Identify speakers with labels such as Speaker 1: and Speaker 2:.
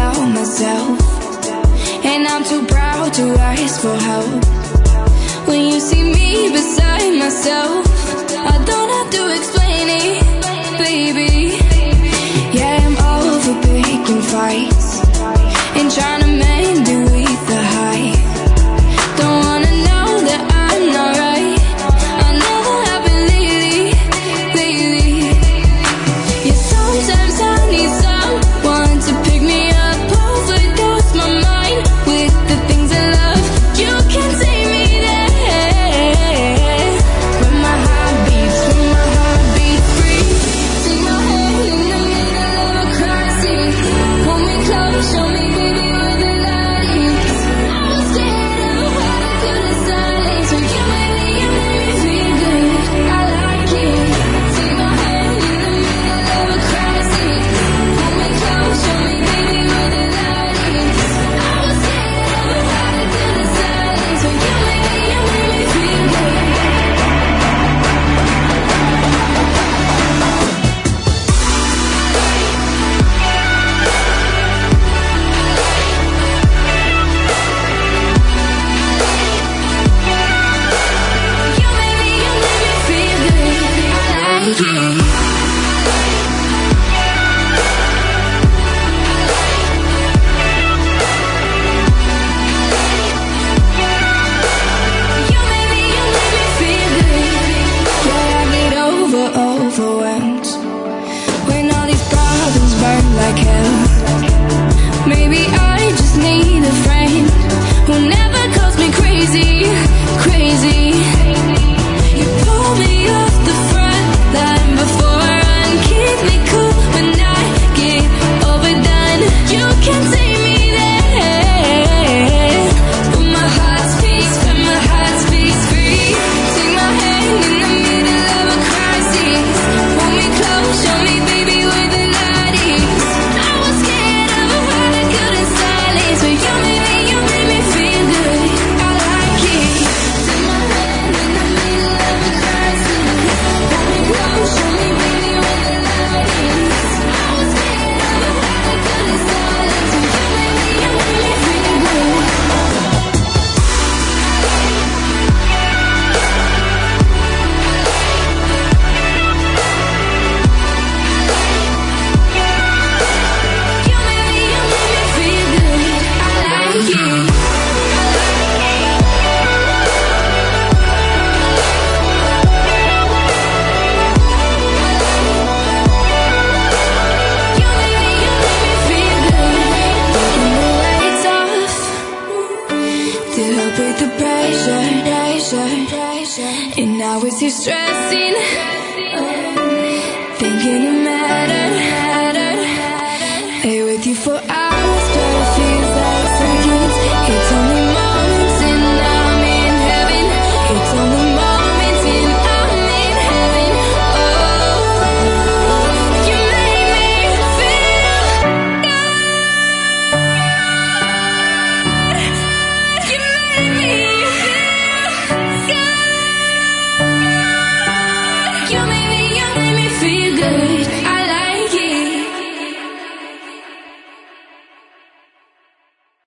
Speaker 1: about myself, and I'm too proud to ask for help. When you see me beside myself, I don't have to explain it, baby. Yeah, I'm over picking fights and trying to mend it with the hype. Don't wanna know that I'm not right. I never have been lately, lately. Yeah, sometimes I need someone to pick me up, overdose my mind with the things I love. You can take me there, when my heart beats free. Take my hand in the middle of a crowd scene. Pull me close, show me, baby, where the light is. I was scared of what I could in silence, so you made me feel good. I like it. Take my hand in the middle of a crowd scene. Pull me close, show me, baby, where the light is. I was scared of what I could in silence, so you made me feel good. You made me feel good. I like it. You made me feel good. Yeah, I get overwhelmed when all these problems burn like hell. Maybe I just need a friend who never calls me crazy, crazy. You pull me off the front line before I run, keep me cool when I get overdone. You can take me there, when my heart speaks free. Take my hand in the middle of a crisis. Pull me close, show me, baby, where the light is. I was scared of what I could in silence, but you made me feel good. I like it. Take my hand in the middle of a crisis. Pull me close, show me, baby, where the light is. I was scared of what I could in silence, but you made me feel good. You made me feel good. I like it. You made me feel good. Taking the weights off to help with the pressure. And now it's you stressing, thinking it mattered. Lay with you for hours.